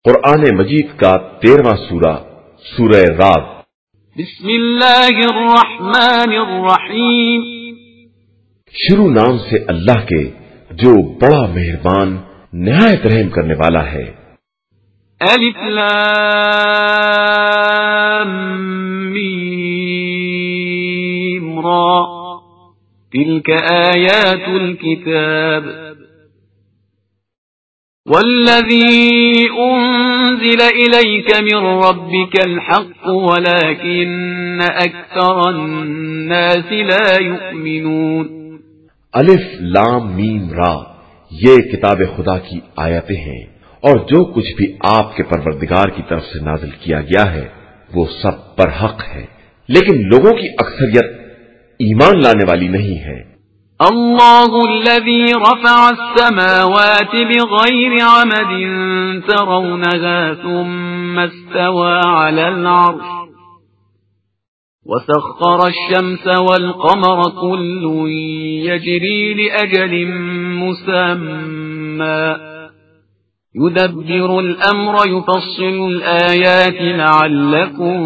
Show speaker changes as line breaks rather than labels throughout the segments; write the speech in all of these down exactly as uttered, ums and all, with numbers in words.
قرآن مجید کا تیرواں سورہ سورہ رعد۔
بسم اللہ الرحمن الرحیم،
شروع نام سے اللہ کے جو بڑا مہربان نہایت رحم کرنے والا ہے۔
الف لام میم را، تلك آیات الكتاب والذی انزل الیک من ربک الحق ولكن اکثر الناس لا یؤمنون۔
الف لام میم را، یہ کتاب خدا کی آیتیں ہیں، اور جو کچھ بھی آپ کے پروردگار کی طرف سے نازل کیا گیا ہے وہ سب پر حق ہے، لیکن لوگوں کی اکثریت ایمان لانے والی نہیں ہے۔
اللہ الذي رفع السماوات بغير عمد ترونها ثم استوى على العرش وسخر الشمس والقمر كل يجري لأجل مسمى يدبر الأمر يفصل الآيات لعلكم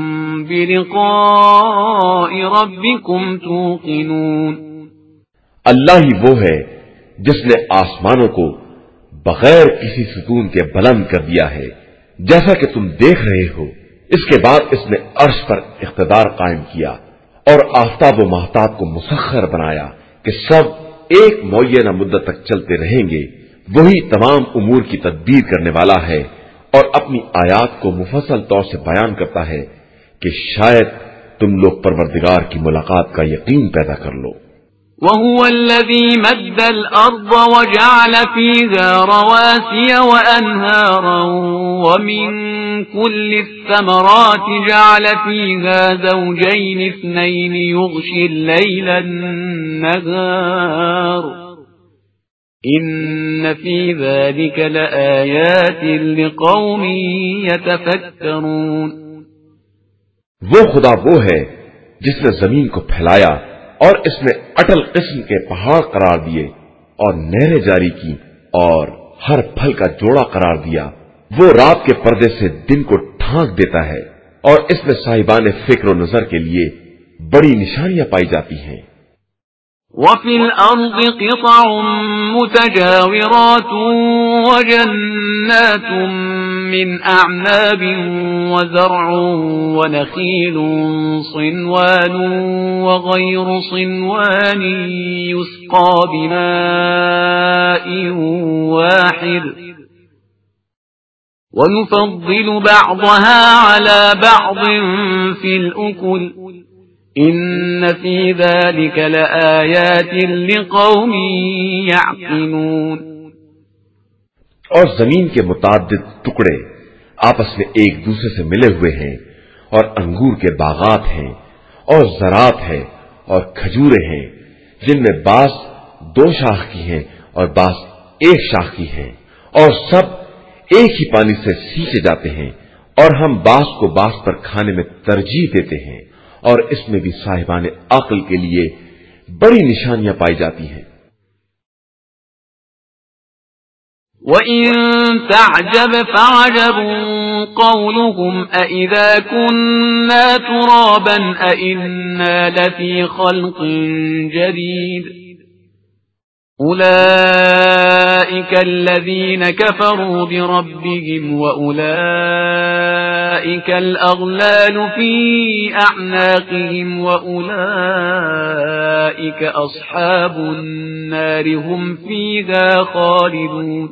بلقاء ربكم توقنون۔
اللہ ہی وہ ہے جس نے آسمانوں کو بغیر کسی ستون کے بلند کر دیا ہے جیسا کہ تم دیکھ رہے ہو، اس کے بعد اس نے عرش پر اقتدار قائم کیا اور آفتاب و مہتاب کو مسخر بنایا کہ سب ایک معینہ مدت تک چلتے رہیں گے۔ وہی تمام امور کی تدبیر کرنے والا ہے اور اپنی آیات کو مفصل طور سے بیان کرتا ہے کہ شاید تم لوگ پروردگار کی ملاقات کا یقین پیدا کر لو۔
وهو الذي مد الأرض وجعل فيها رواسي وأنهارا ومن كل الثمرات جعل فيها زوجين اثنين يغشي الليل النهار إن في ذلك لآيات لقوم يتفكرون۔
وہ خدا وہ ہے جس نے زمین کو پھیلایا اور اس میں اٹل قسم کے پہاڑ قرار دیے اور نہریں جاری کی اور ہر پھل کا جوڑا قرار دیا۔ وہ رات کے پردے سے دن کو ڈھانک دیتا ہے اور اس میں صاحبان فکر و نظر کے لیے بڑی نشانیاں پائی جاتی ہیں۔
وفي الأرض قطع متجاورات وجنات من أعناب وزرع ونخيل صنوان وغير صنوان يسقى بماء واحد ونفضل بعضها على بعض في الأكل ان فی ذلک لآیات لقوم یعقلون۔
اور زمین کے متعدد ٹکڑے آپس میں ایک دوسرے سے ملے ہوئے ہیں، اور انگور کے باغات ہیں اور زراعت ہے اور کھجورے ہیں، جن میں بعض دو شاخ کی ہیں اور بعض ایک شاخ کی ہیں، اور سب ایک ہی پانی سے سینچے جاتے ہیں، اور ہم بعض کو بعض پر کھانے میں ترجیح دیتے ہیں، اور اس میں بھی صاحبان عقل کے لیے بڑی نشانیاں پائی جاتی ہیں۔
وَإِن تَعْجَبْ فَعَجَبٌ قَوْلُهُمْ أَإِذَا كُنَّا تُرَابًا أَإِنَّا لَفِي خَلْقٍ جَدِيدٍ أُولَئِكَ الَّذِينَ كَفَرُوا بِرَبِّهِمْ وَأُولَئِكَ الْأَغْلَالُ فِي أَعْنَاقِهِمْ وَأُولَئِكَ أَصْحَابُ النَّارِ هُمْ فِيهَا خَالِدُونَ۔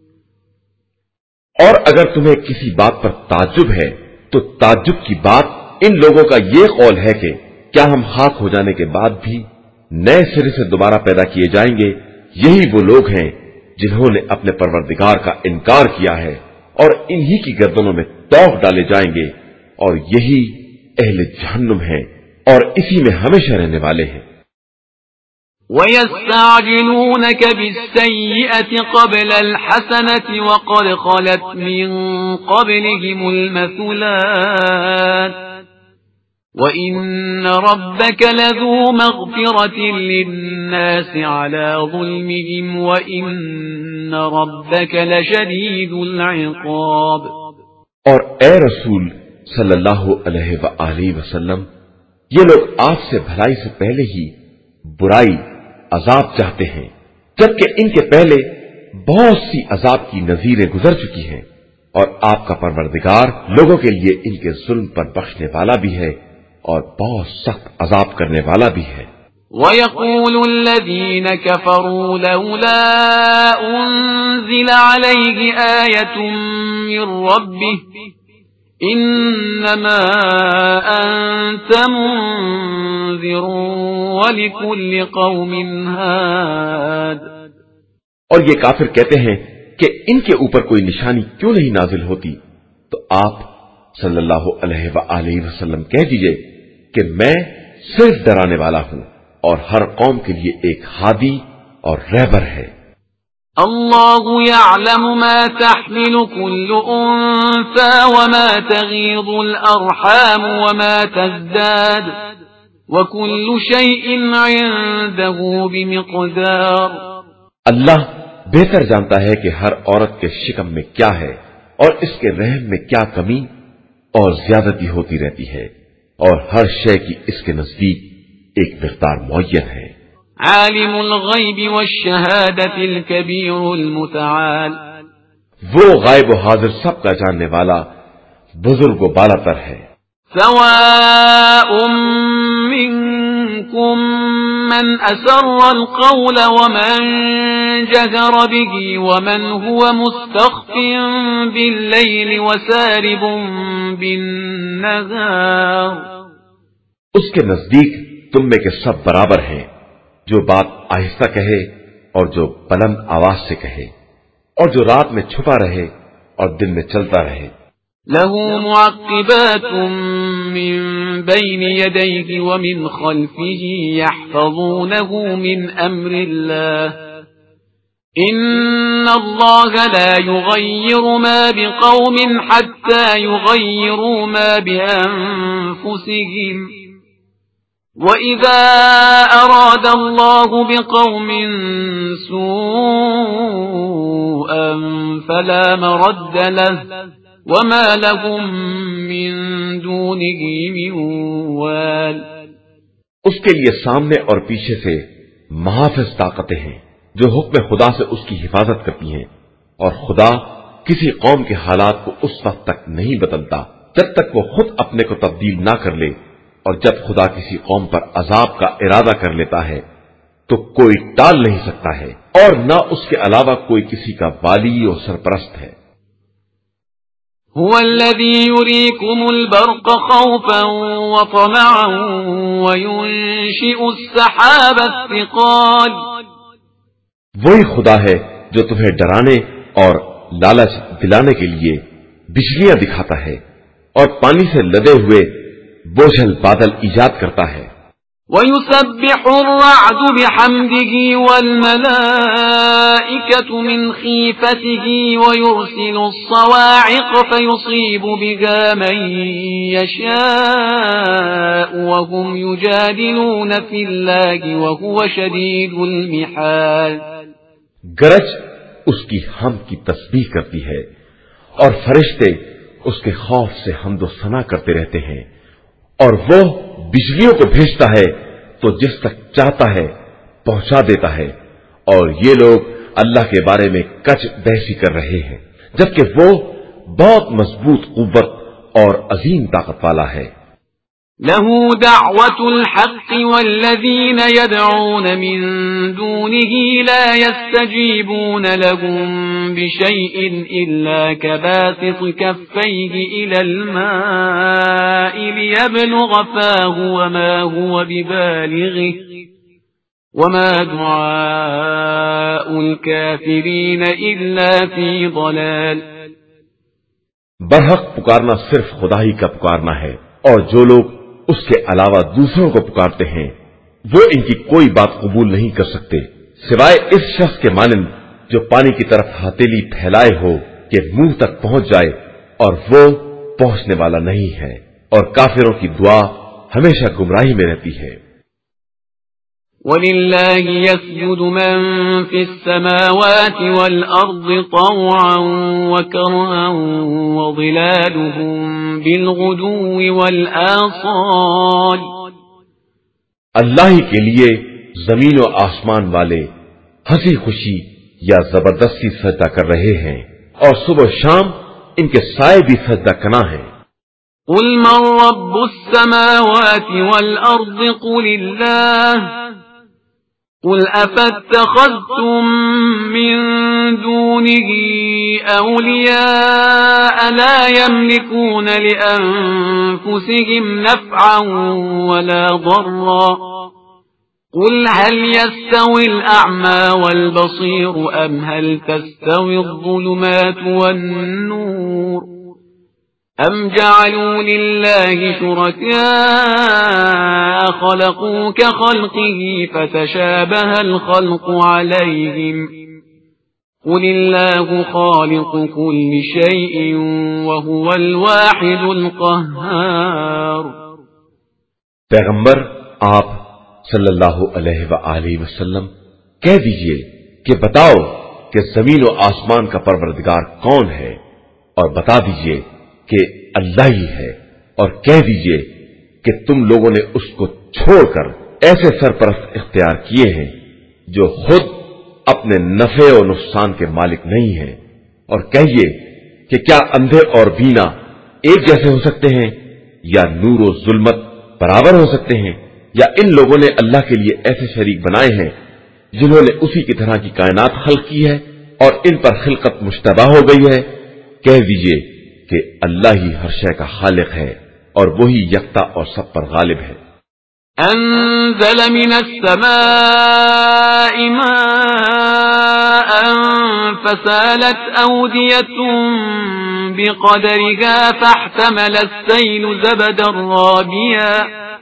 اور اگر تمہیں کسی بات پر تعجب ہے تو تعجب کی بات ان لوگوں کا یہ قول ہے کہ کیا ہم خاک ہو جانے کے بعد بھی نئے سرے سے دوبارہ پیدا کیے جائیں گے؟ یہی وہ لوگ ہیں جنہوں نے اپنے پروردگار کا انکار کیا ہے، اور انہی کی گردنوں میں توق ڈالے جائیں گے، اور یہی اہل جہنم ہیں اور اسی میں ہمیشہ رہنے والے ہیں۔
وَيَسْتَعْجِلُونَكَ بِالسَّيِّئَةِ قَبْلَ الْحَسَنَةِ وَقَدْ خَلَتْ مِن قَبْلِهِمُ الْمَثُلَاتُ وَإِنَّ رَبَّكَ لَذُو مَغْفِرَةٍ لِلنَّاسِ عَلَى ظُلْمِهِمْ وَإِنَّ وَإِنَّ رَبَّكَ لَشَدِيدُ الْعِقَابِ۔
اور اے رسول صلی اللہ علیہ وآلہ وسلم، یہ لوگ آپ سے بھلائی سے پہلے ہی برائی عذاب چاہتے ہیں، جبکہ ان کے پہلے بہت سی عذاب کی نذیریں گزر چکی ہیں، اور آپ کا پروردگار لوگوں کے لیے ان کے ظلم پر بخشنے والا بھی ہے اور بہت سخت عذاب کرنے والا بھی ہے۔
وَيَقُولُ الَّذِينَ كَفَرُوا لَوْلَا أُنزِلَ عَلَيْهِ آيَةٌ مِّن رَّبِّهِ إِنَّمَا أَنتَ مُنذِرٌ وَلِكُلِّ قَوْمٍ هَادٍ۔
اور یہ کافر کہتے ہیں کہ ان کے اوپر کوئی نشانی کیوں نہیں نازل ہوتی، تو آپ صلی اللہ علیہ وآلہ وسلم کہہ دیجئے کہ میں صرف ڈرانے والا ہوں اور ہر قوم کے لیے ایک ہادی اور رہبر ہے۔
اللہ يعلم ما تحمل كل انثى وما تغيض الارحام وما تزداد وكل شيء عنده بمقدار۔
اللہ بہتر جانتا ہے کہ ہر عورت کے شکم میں کیا ہے اور اس کے رحم میں کیا کمی اور زیادتی ہوتی رہتی ہے، اور ہر شے کی اس کے نزدیک ایک مقدار معین ہے۔
عالم الغیب والشہادۃ الکبیر المتعال،
وہ غائب و حاضر سب کا جاننے والا بزرگ و بالا تر ہے۔
سواء منکم من اسر القول ومن جهر به ومن هو مستخف باللیل وسارب بالنهار۔
اس کے نزدیک تم میں کے سب برابر ہیں، جو بات آہستہ کہے اور جو بلند آواز سے کہے، اور جو رات میں چھپا رہے اور دن میں چلتا رہے۔
له معقبات من بين يديه ومن خلفه يحفظونه من أمر الله إن الله لا يغير ما بقوم حتى يغيروا ما بأنفسهم وَإِذَا أَرَادَ اللَّهُ بِقَوْمٍ سُوءًا فَلَا مَرَدَّ لَهُ وَمَا لَهُم مِّن دُونِهِ مِن وَالٍ۔
اس کے لیے سامنے اور پیچھے سے محافظ طاقتیں ہیں جو حکم خدا سے اس کی حفاظت کرتی ہیں، اور خدا کسی قوم کے حالات کو اس وقت تک نہیں بدلتا جب تک وہ خود اپنے کو تبدیل نہ کر لے، اور جب خدا کسی قوم پر عذاب کا ارادہ کر لیتا ہے تو کوئی ٹال نہیں سکتا ہے، اور نہ اس کے علاوہ کوئی کسی کا والی اور سرپرست ہے۔
هو الذي يريكم البرق خوفا وطمعا وينشئ السحاب الثقال۔
وہی خدا ہے جو تمہیں ڈرانے اور لالچ دلانے کے لیے بجلیاں دکھاتا ہے اور پانی سے لدے ہوئے بوجھل بادل ایجاد کرتا ہے۔
وَيُسَبِّحُ الرَّعْدُ بِحَمْدِهِ وَالْمَلَائِكَةُ مِنْ خِيفَتِهِ وَيُرْسِلُ الصَّوَاعِقَ فَيُصِيبُ بِهَا مَن يَشَاءُ وَهُمْ يُجَادِلُونَ فِي اللَّهِ وَهُوَ شَدِيدُ الْمِحَالِ۔
گرج اس کی حمد کی تسبیح کرتی ہے اور فرشتے اس کے خوف سے حمد و ثنا کرتے رہتے ہیں، اور وہ بجلیوں کو بھیجتا ہے تو جس تک چاہتا ہے پہنچا دیتا ہے، اور یہ لوگ اللہ کے بارے میں کچ بحثی کر رہے ہیں جبکہ وہ بہت مضبوط قوت اور عظیم طاقت والا ہے۔
له دعوة الحق والذين يدعون من دونه لا يستجيبون لهم بشيء إلا كباسط كفيه إلى الماء ليبلغ فاه وما هو ببالغه وما دعاء الكافرين إلا في ضلال۔
برحق پکارنا صرف خدا ہی کا پکارنا ہے، اور جو لوگ اس کے علاوہ دوسروں کو پکارتے ہیں وہ ان کی کوئی بات قبول نہیں کر سکتے سوائے اس شخص کے مانند جو پانی کی طرف ہتھیلی پھیلائے ہو کہ منہ تک پہنچ جائے، اور وہ پہنچنے والا نہیں ہے، اور کافروں کی دعا ہمیشہ گمراہی میں رہتی ہے۔
وَلِلَّهِ يَسْجُدُ مَن فِي السَّمَاوَاتِ وَالْأَرْضِ طَوْعًا وَكَرْهًا وَظِلَالُهُم بِالْغُدُوِّ وَالْآصَالِ۔
اللہ ہی کے لیے زمین و آسمان والے ہنسی خوشی یا زبردستی سجدہ کر رہے ہیں، اور صبح و شام ان کے سائے بھی سجدہ کنا ہیں۔
قُلْ مَن رَّبُّ السَّمَاوَاتِ وَالْأَرْضِ قُلِ اللَّهُ قُلْ أَفَاتَّخَذْتُم مِّن دُونِهِ أَوْلِيَاءَ لَا يَمْلِكُونَ لِأَنفُسِهِمْ نَفْعًا وَلَا ضَرًّا قُلْ هَلْ يَسْتَوِي الْأَعْمَى وَالْبَصِيرُ أَمْ هَلْ تَسْتَوِي الظُّلُمَاتُ وَالنُّورُ أَمْ جَعَلُوا لِلَّهِ شُرَكَاءَ خَلَقُوا كَخَلْقِهِ فَتَشَابَهَ الْخَلْقُ عَلَيْهِمْ قُلِ اللَّهُ خَالِقُ كُلِّ شَيْءٍ وَهُوَ الْوَاحِدُ الْقَهَّارُ۔
پیغمبر آپ صلی اللہ علیہ وآلہ وسلم کہہ دیجئے کہ بتاؤ کہ زمین و آسمان کا پروردگار کون ہے، اور بتا دیجئے کہ اللہ ہی ہے، اور کہہ دیجئے کہ تم لوگوں نے اس کو چھوڑ کر ایسے سرپرست اختیار کیے ہیں جو خود اپنے نفع و نقصان کے مالک نہیں ہیں، اور کہیے کہ کیا اندھے اور بینا ایک جیسے ہو سکتے ہیں، یا نور و ظلمت برابر ہو سکتے ہیں، یا ان لوگوں نے اللہ کے لیے ایسے شریک بنائے ہیں جنہوں نے اسی کی طرح کی کائنات خلق کی ہے اور ان پر خلقت مشتبہ ہو گئی ہے۔ کہہ دیجئے کہ اللہ ہی ہر شے کا خالق ہے اور وہی یکتا اور سب پر غالب ہے۔
انزل من السماء ماء فسالت اودية بقدرها فاحتمل السيل زبدا رابيا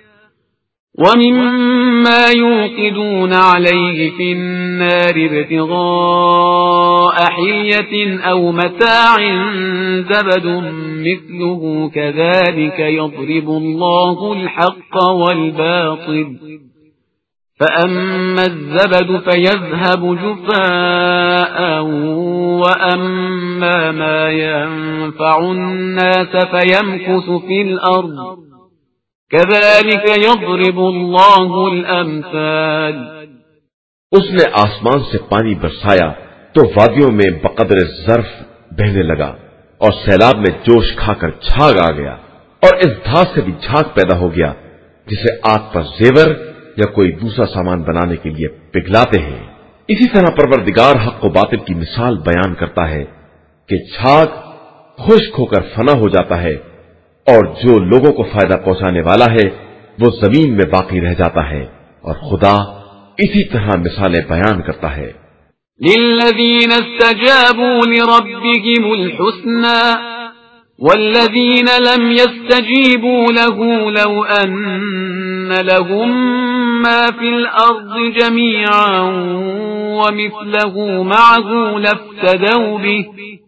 ومما يوقدون عليه في النار ابتغاء حلية أو متاع زبد مثله كذلك يضرب الله الحق والباطل فأما الزبد فيذهب جفاء وأما ما ينفع الناس فيمكث في الأرض كذلك يضرب الله الامثال۔
اس نے آسمان سے پانی برسایا تو وادیوں میں بقدر ظرف بہنے لگا اور سیلاب میں جوش کھا کر جھاگ آ گیا، اور اس دھاس سے بھی جھاگ پیدا ہو گیا جسے آگ پر زیور یا کوئی دوسرا سامان بنانے کے لیے پگھلاتے ہیں۔ اسی طرح پروردگار حق و باطل کی مثال بیان کرتا ہے کہ جھاگ خشک ہو کر فنا ہو جاتا ہے، اور جو لوگوں کو فائدہ پہنچانے والا ہے وہ زمین میں باقی رہ جاتا ہے، اور خدا اسی طرح مثالیں بیان کرتا ہے۔
للذین استجابوا لربهم الحسنى والذین لم يستجیبوا له لو ان لهم ما في الارض جميعا ومثله معه لافتدوا به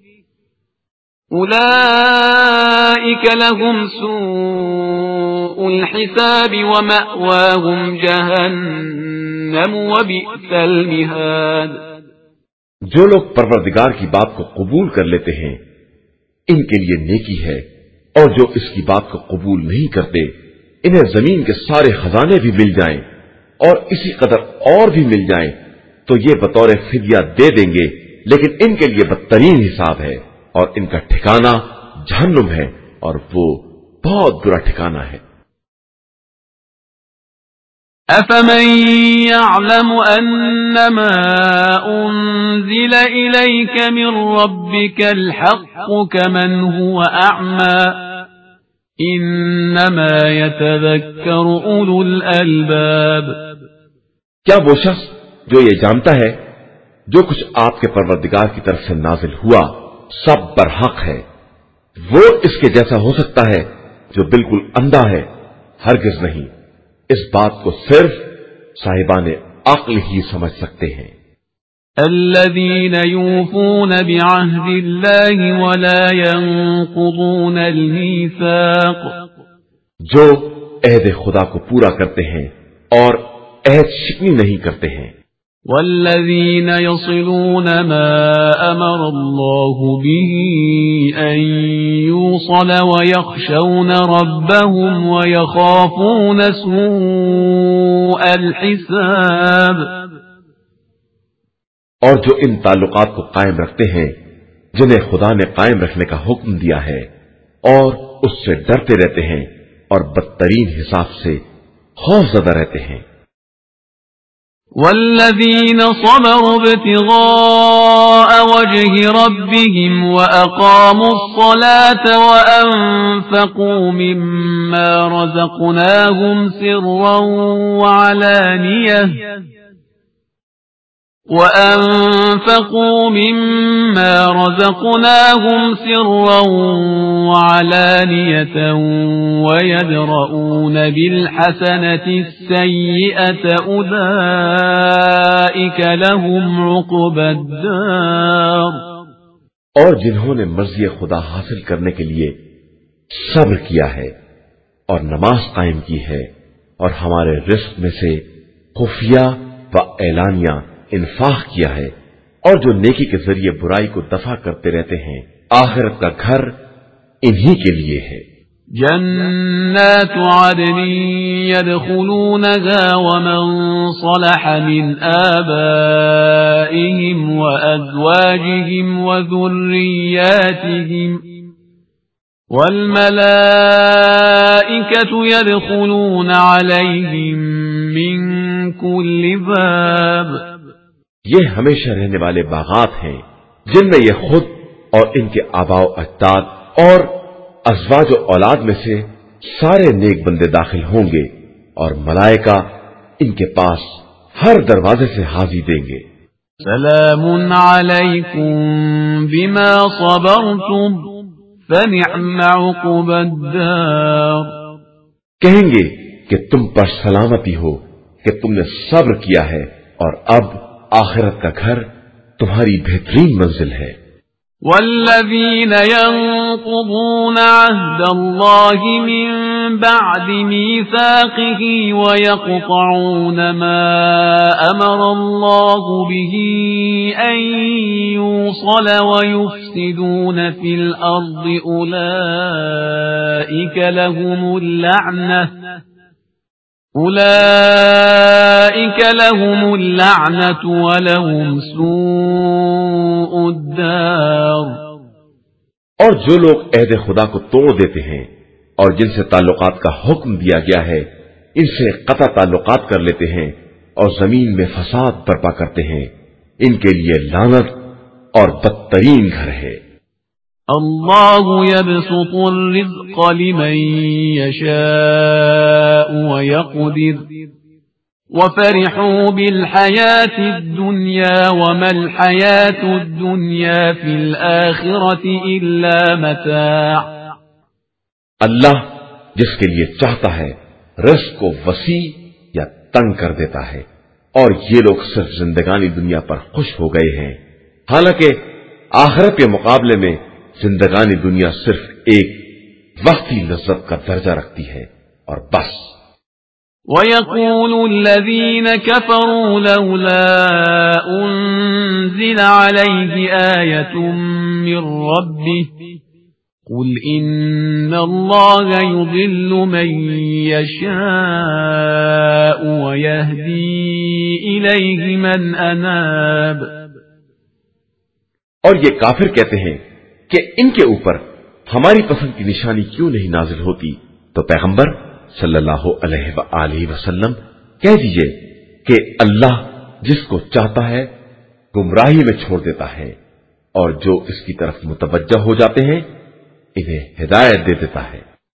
أولئك لهم سوء الحساب ومأواهم جهنم وبئس المهاد۔
جو لوگ پروردگار کی بات کو قبول کر لیتے ہیں ان کے لیے نیکی ہے، اور جو اس کی بات کو قبول نہیں کرتے انہیں زمین کے سارے خزانے بھی مل جائیں اور اسی قدر اور بھی مل جائیں تو یہ بطور فدیہ دے دیں گے، لیکن ان کے لیے بدترین حساب ہے، اور ان کا ٹھکانہ جہنم ہے، اور وہ بہت برا ٹھکانہ ہے۔
أَفَمَن يَعْلَمُ أَنَّمَا أُنزِلَ إِلَيْكَ مِن رَّبِّكَ الْحَقُّ كَمَنْ هُوَ أَعْمَى إِنَّمَا يَتَذَكَّرُ أُولُو الْأَلْبَابِ۔
کیا وہ شخص جو یہ جانتا ہے جو کچھ آپ کے پروردگار کی طرف سے نازل ہوا سب برحق ہے، وہ اس کے جیسا ہو سکتا ہے جو بالکل اندھا ہے؟ ہرگز نہیں، اس بات کو صرف صاحبان عقل ہی سمجھ سکتے ہیں۔
الذين يوفون بعهد الله ولا ينقضون الميثاق،
جو عہد خدا کو پورا کرتے ہیں اور عہد شکنی نہیں کرتے ہیں۔
والذین یصلون ما امر اللہ به ان یوصل ویخشون ربهم ویخافون سوء الحساب،
اور جو ان تعلقات کو قائم رکھتے ہیں جنہیں خدا نے قائم رکھنے کا حکم دیا ہے اور اس سے ڈرتے رہتے ہیں اور بدترین حساب سے خوف زدہ رہتے ہیں۔
والذین صبروا ابتغاء وجه ربهم وأقاموا الصلاة وأنفقوا مما رزقناهم سرا وعلانية وأنفقوا مما رزقناهم سرا وعلانية ويدرؤون بالحسنة السيئة أولئك لهم عقبى الدار،
اور جنہوں نے مرضی خدا حاصل کرنے کے لیے صبر کیا ہے اور نماز قائم کی ہے اور ہمارے رزق میں سے خفیہ و اعلانیہ انفاق کیا ہے، اور جو نیکی کے ذریعے برائی کو دفع کرتے رہتے ہیں، آخرت کا گھر انہی کے لیے ہے۔
جنات عدن يدخلونها ومن صلح من آبائهم وأزواجهم وذرياتهم والملائكة يدخلون عليهم من كل باب،
یہ ہمیشہ رہنے والے باغات ہیں جن میں یہ خود اور ان کے آباء و اجداد اور ازواج و اولاد میں سے سارے نیک بندے داخل ہوں گے، اور ملائکہ ان کے پاس ہر دروازے سے حاضری دیں گے۔
سلام علیکم بما صبرتم فنعم عقبى الدار،
کہیں گے کہ تم پر سلامتی ہو کہ تم نے صبر کیا ہے، اور اب آخرت کا گھر تمہاری بہترین منزل ہے۔
والذین ينقضون عهد الله من بعد ميثاقه ويقطعون ما أمر الله به أن يوصل ويفسدون في الأرض أولئك لهم اللعنة أولئك لهم اللعنة ولهم سوء الدار،
اور جو لوگ عہد خدا کو توڑ دیتے ہیں اور جن سے تعلقات کا حکم دیا گیا ہے ان سے قطع تعلقات کر لیتے ہیں اور زمین میں فساد برپا کرتے ہیں، ان کے لیے لعنت اور بدترین گھر ہے۔
اللہ يبسط الرزق لمن يشاء ويقدر وفرحوا بالحياة الدنيا وما الحياة الدنيا في الآخرة إلا متاع،
اللہ جس کے لیے چاہتا ہے رزق کو وسیع یا تنگ کر دیتا ہے، اور یہ لوگ صرف زندگانی دنیا پر خوش ہو گئے ہیں، حالانکہ آخرت کے مقابلے میں زندگانی دنیا صرف ایک وقتی لذت کا درجہ رکھتی ہے اور بس۔
وَيَقُولُ الَّذِينَ كَفَرُوا لَوْلَا أُنزِلَ عَلَيْهِ آيَةٌ مِّن رَّبِّهِ قُلْ إِنَّ اللَّهَ يُضِلُّ مَن يَشَاءُ وَيَهْدِي إِلَيْهِ مَنْ أَنَابَ،
اور یہ کافر کہتے ہیں کہ ان کے اوپر ہماری پسند کی نشانی کیوں نہیں نازل ہوتی، تو پیغمبر صلی اللہ علیہ وآلہ وسلم کہہ دیجئے کہ اللہ جس کو چاہتا ہے گمراہی میں چھوڑ دیتا ہے، اور جو اس کی طرف متوجہ ہو جاتے ہیں انہیں ہدایت دے دیتا ہے۔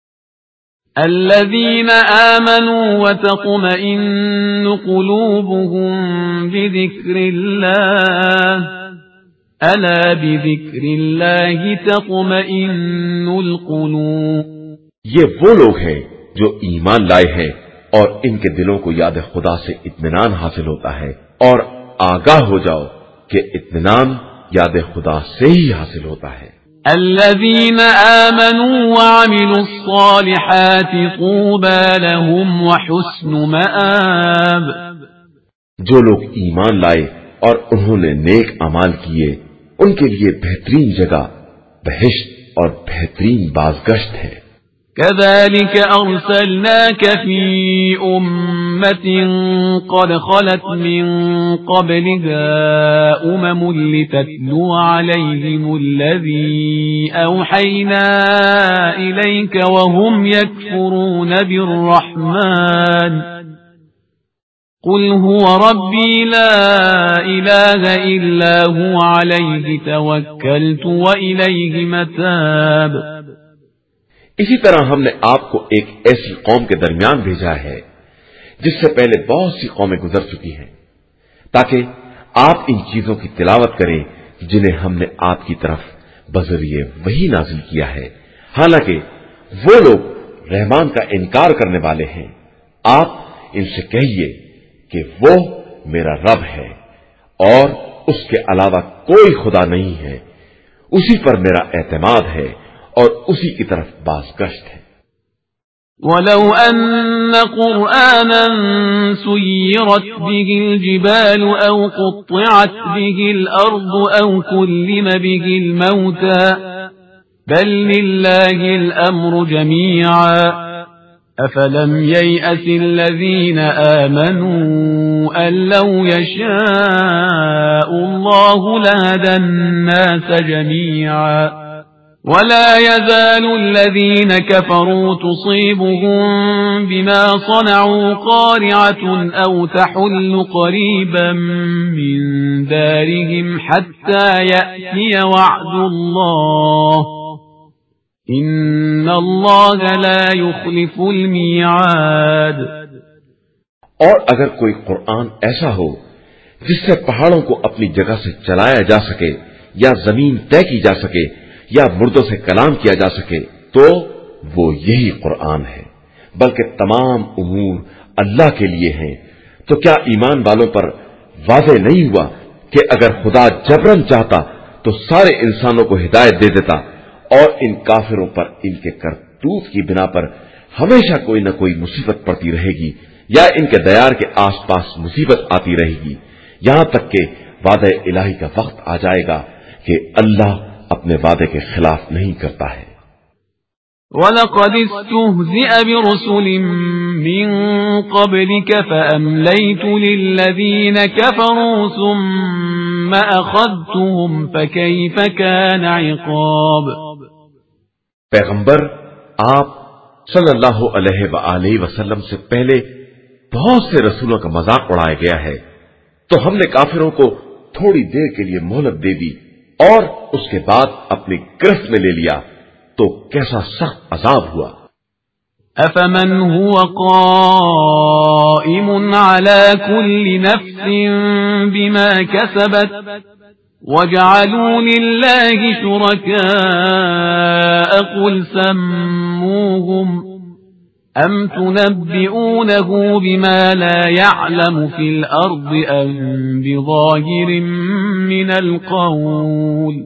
الذين آمنوا وتطمئن قلوبهم بذكر الله ألا بذكر الله تطمئن القلوب،
یہ وہ لوگ ہیں جو ایمان لائے ہیں اور ان کے دلوں کو یاد خدا سے اطمینان حاصل ہوتا ہے، اور آگاہ ہو جاؤ کہ اطمینان یاد خدا سے ہی حاصل ہوتا ہے۔
الذين آمنوا وعملوا الصالحات طوبى لهم وحسن مآب.
جو لوگ ایمان لائے اور انہوں نے نیک اعمال کیے ان کے لیے بہترین جگہ بہشت اور بہترین بازگشت ہے.
كذلك أرسلناك في أمة قد خلت من قبلها أمم لتتلو عليهم الذي أوحينا إليك وهم يكفرون بالرحمن قل هو ربي لا إله إلا هو عليه توكلت وإليه متاب.
اسی طرح ہم نے آپ کو ایک ایسی قوم کے درمیان بھیجا ہے جس سے پہلے بہت سی قومیں گزر چکی ہیں تاکہ آپ ان چیزوں کی تلاوت کریں جنہیں ہم نے آپ کی طرف بذریعہ وحی نازل کیا ہے، حالانکہ وہ لوگ رحمان کا انکار کرنے والے ہیں. آپ ان سے کہیے کہ وہ میرا رب ہے اور اس کے علاوہ کوئی خدا نہیں ہے، اسی پر میرا اعتماد ہے اور اسی کی طرف بازگشت ہے.
وَلَوْ أَنَّ قُرْآنًا سُيِّرَتْ بِهِ الْجِبَالُ أَوْ قُطِّعَتْ بِهِ الْأَرْضُ أَوْ كُلِّمَ بِهِ الْمَوْتَى بَل لِّلَّهِ الْأَمْرُ جَمِيعًا أَفَلَمْ يَيْأَسِ الَّذِينَ آمَنُوا أَن لَّوْ يَشَاءُ اللَّهُ لَهَدَى النَّاسَ جَمِيعًا ولا يزال الذين كفروا تصيبهم بما صنعوا قارعة أو تحل قريبا من دارهم حتى يأتي وعد الله إن الله لا يخلف الميعاد.
اور اگر کوئی قرآن ایسا ہو جس سے پہاڑوں کو اپنی جگہ سے چلایا جا سکے یا زمین طے کی جا سکے یا مردوں سے کلام کیا جا سکے تو وہ یہی قرآن ہے، بلکہ تمام امور اللہ کے لیے ہیں. تو کیا ایمان والوں پر واضح نہیں ہوا کہ اگر خدا جبرن چاہتا تو سارے انسانوں کو ہدایت دے دیتا اور ان کافروں پر ان کے کرتوت کی بنا پر ہمیشہ کوئی نہ کوئی مصیبت پڑتی رہے گی یا ان کے دیار کے آس پاس مصیبت آتی رہے گی یہاں تک کہ وعدہ الہی کا وقت آ جائے گا کہ اللہ اپنے وعدے کے خلاف نہیں کرتا ہے.
وَلَقَدِ اسْتُهْزِئَ بِرُسُلٍ مِّن قَبْلِكَ فَأَمْلَيْتُ لِلَّذِينَ كَفَرُوا ثُمَّ أَخَذْتُهُمْ فَكَيْفَ كَانَ عِقَابِ.
پیغمبر آپ صلی اللہ علیہ وآلہ وسلم سے پہلے بہت سے رسولوں کا مذاق اڑایا گیا ہے تو ہم نے کافروں کو تھوڑی دیر کے لیے مہلت دے دی اور اس کے بعد اپنی گرفت میں لے لیا تو کیسا سخت عذاب ہوا.
أَفَمَنْ هُوَ قَائِمٌ عَلَى كُلِّ نَفْسٍ بِمَا كَسَبَتْ وَجَعَلُوا لِلَّهِ شُرَكَاءَ قُلْ سَمُّوهُمْ أَمْ تُنَبِّئُونَهُ بِمَا لَا يَعْلَمُ فِي الْأَرْضِ أَمْ بِظَاهِرٍ مِّنَ الْقَوْلِ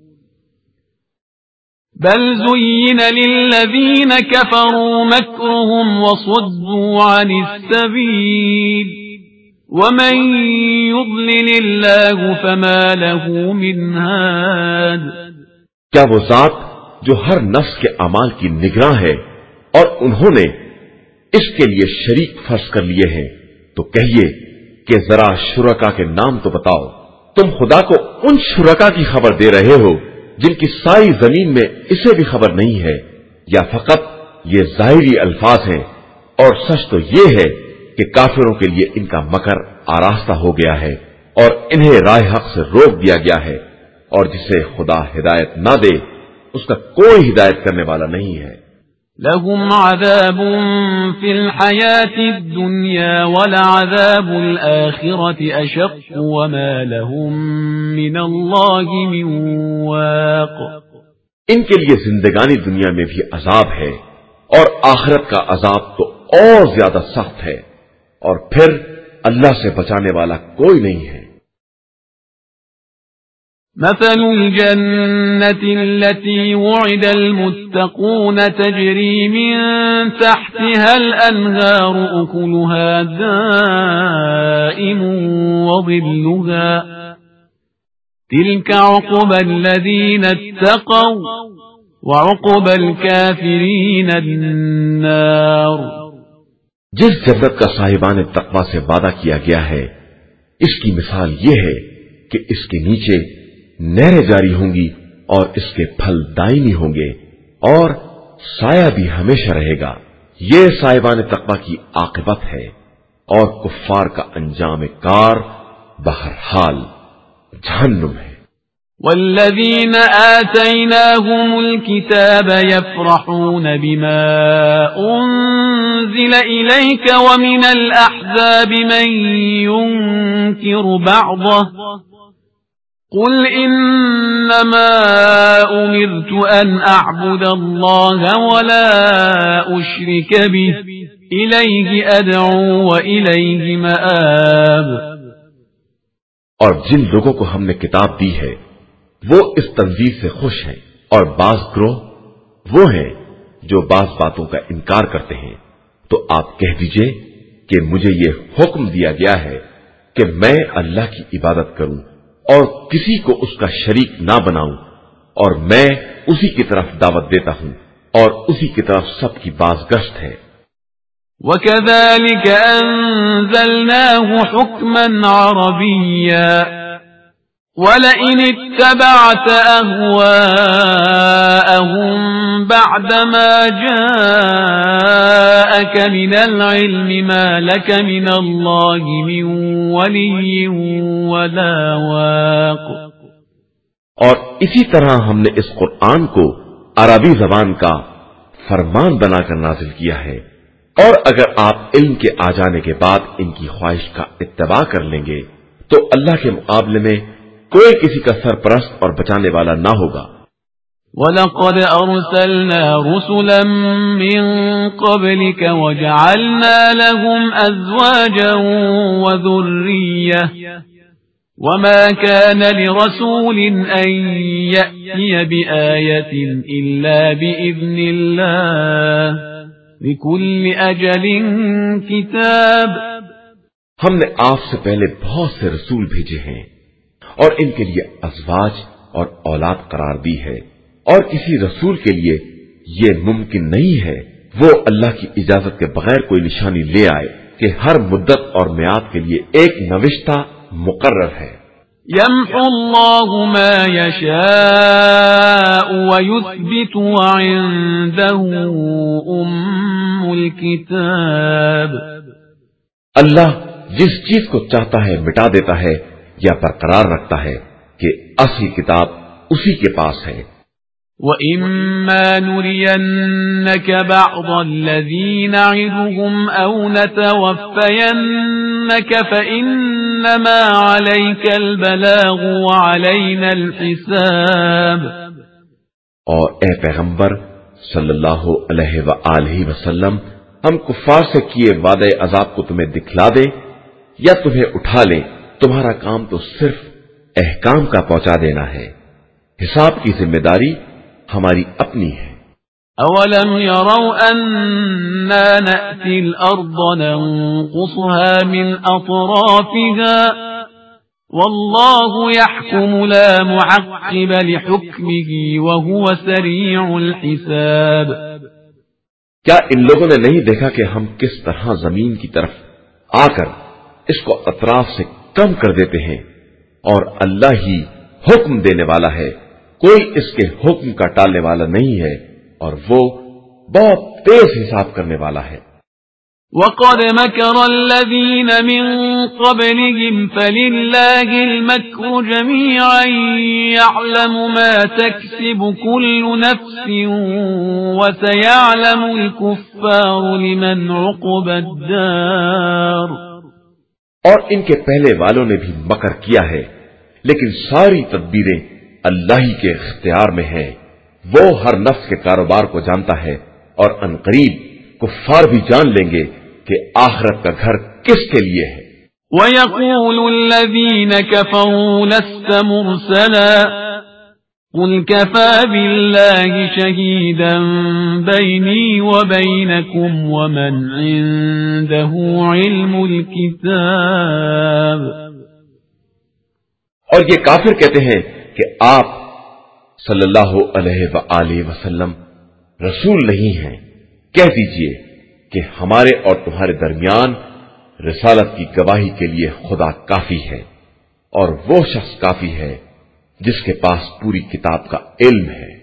بَلْ زُيِّنَ لِلَّذِينَ كَفَرُوا مَكْرُهُمْ وَصُدُّوا عَنِ السَّبِيلِ وَمَن يُضْلِلِ اللَّهُ فَمَا لَهُ مِنْ هَادٍ.
کیا وہ ذات جو ہر نفس کے اعمال کی نگراں ہے اور انہوں نے اس کے لیے شریک فرض کر لیے ہیں تو کہیے کہ ذرا شرکا کے نام تو بتاؤ. تم خدا کو ان شرکا کی خبر دے رہے ہو جن کی ساری زمین میں اسے بھی خبر نہیں ہے یا فقط یہ ظاہری الفاظ ہیں؟ اور سچ تو یہ ہے کہ کافروں کے لیے ان کا مکر آراستہ ہو گیا ہے اور انہیں راہ حق سے روک دیا گیا ہے اور جسے خدا ہدایت نہ دے اس کا کوئی ہدایت کرنے والا نہیں ہے.
لهم عذاب في الحياة الدنيا ولعذاب الآخرة أشق وما لهم من الله من واق.
ان کے لیے زندگانی دنیا میں بھی عذاب ہے اور آخرت کا عذاب تو اور زیادہ سخت ہے اور پھر اللہ سے بچانے والا کوئی نہیں ہے.
مثل الجنة التي وعد المتقون تجري من تحتها الأنهار أكلها دائم وظلها تلك عقبى الذين اتقوا وعقبى الكافرين النار.
جس جنت کا صاحبان تقوی سے وعدہ کیا گیا ہے اس کی مثال یہ ہے کہ اس کے نیچے نہریں جاری ہوں گی اور اس کے پھل دائمی ہوں گے اور سایہ بھی ہمیشہ رہے گا. یہ صاحبان تقوی کی عاقبت ہے اور کفار کا انجام کار بہرحال جہنم ہے.
والذين آتيناهم الكتاب يفرحون بما أنزل إليك ومن الأحزاب من ينكر بعضه قل إنما أمرت أن أعبد الله ولا أشرك به إليه أدعو وإليه مآب.
اور جن لوگوں کو ہم نے کتاب دی ہے وہ اس تنزیل سے خوش ہیں اور بعض گروہ وہ ہیں جو بعض باتوں کا انکار کرتے ہیں. تو آپ کہہ دیجئے کہ مجھے یہ حکم دیا گیا ہے کہ میں اللہ کی عبادت کروں اور کسی کو اس کا شریک نہ بناؤں اور میں اسی کی طرف دعوت دیتا ہوں اور اسی کی طرف سب کی بازگشت ہے.
وَكَذَلِكَ أَنزَلْنَاهُ حُكْمًا عَرَبِيًّا وَلَئِنِ اتَّبَعْتَ أَهْوَاءَهُمْ بَعْدَمَا جَاءَكَ مِنَ الْعِلْمِ مَا لَكَ مِنَ اللَّهِ مِنْ وَلِيٍّ وَلَا وَاقٍ.
اور اسی طرح ہم نے اس قرآن کو عربی زبان کا فرمان بنا کر نازل کیا ہے اور اگر آپ علم کے آ جانے کے بعد ان کی خواہش کا اتباع کر لیں گے تو اللہ کے مقابلے میں کوئی کسی کا سرپرست اور بچانے والا نہ ہوگا.
وَلَقَدْ أَرْسَلْنَا رُسُلًا مِّن قَبْلِكَ وَجَعَلْنَا لَهُمْ أَزْوَاجًا وَذُرِّيَّةً وَمَا كَانَ لِرَسُولٍ أَن يَأْتِيَ بِآيَةٍ إِلَّا بِإِذْنِ اللَّهِ لِكُلِّ أَجَلٍ كِتَابٌ.
ہم نے آپ سے پہلے بہت سے رسول بھیجے ہیں اور ان کے لیے ازواج اور اولاد قرار دی ہے اور کسی رسول کے لیے یہ ممکن نہیں ہے وہ اللہ کی اجازت کے بغیر کوئی نشانی لے آئے کہ ہر مدت اور میعاد کے لیے ایک نوشتہ مقرر ہے.
يَمْحُو اللَّهُ مَا يَشَاءُ وَيُثْبِتُ وَعِندَهُ أُمُّ الْكِتَابِ.
اللہ جس چیز کو چاہتا ہے مٹا دیتا ہے یا برقرار رکھتا ہے کہ اصل کتاب اسی کے پاس ہے.
وَإِمَّا نُرِيَنَّكَ بَعْضَ الَّذِي نَعِدُهُمْ أَوْ نَتَوَفَّيَنَّكَ فَإِنَّمَا عَلَيْكَ الْبَلَاغُ وَعَلَيْنَا الْحِسَابُ.
اور اے پیغمبر صلی اللہ علیہ وآلہ وسلم ہم کفار سے کیے وعدے عذاب کو تمہیں دکھلا دیں یا تمہیں اٹھا لیں تمہارا کام تو صرف احکام کا پہنچا دینا ہے. حساب کی ذمہ داری ہماری اپنی ہے.
اولم يروا اننا نأتي الارض ننقصها من اطرافها والله يحكم لا معقب لحكمه وهو سريع الحساب.
کیا ان لوگوں نے نہیں دیکھا کہ ہم کس طرح زمین کی طرف آ کر اس کو اطراف سے کم کر دیتے ہیں اور اللہ ہی حکم دینے والا ہے کوئی اس کے حکم کا ٹالنے والا نہیں ہے اور وہ بہت تیز حساب کرنے والا ہے.
وَقَدْ مَكَرَ الَّذِينَ مِن قَبْلِهِمْ فَلِلَّهِ الْمَكْرُ جَمِيعًا يَعْلَمُ مَا تَكْسِبُ كُلُّ نَفْسٍ وَسَيَعْلَمُ الْكُفَّارُ لِمَنْ عُقْبَى الدَّارِ.
اور ان کے پہلے والوں نے بھی مکر کیا ہے لیکن ساری تدبیریں اللہ ہی کے اختیار میں ہیں. وہ ہر نفس کے کاروبار کو جانتا ہے اور عنقریب کفار بھی جان لیں گے کہ آخرت کا گھر کس کے لیے ہے.
وَيَقُولُ الَّذِينَ كَفَرُوا لَسْتَ مُرْسَلًا قُلْ كَفَى بِاللَّهِ شَهِيدًا بَيْنِي وَبَيْنَكُمْ وَمَنْ عِندَهُ عِلْمُ الْكِتَابِ۔
اور یہ کافر کہتے ہیں کہ آپ صلی اللہ علیہ وآلہ وسلم رسول نہیں ہیں۔ کہہ دیجئے کہ ہمارے اور تمہارے درمیان رسالت کی گواہی کے لیے خدا کافی ہے، اور وہ شخص کافی ہے جس کے پاس پوری کتاب کا علم ہے۔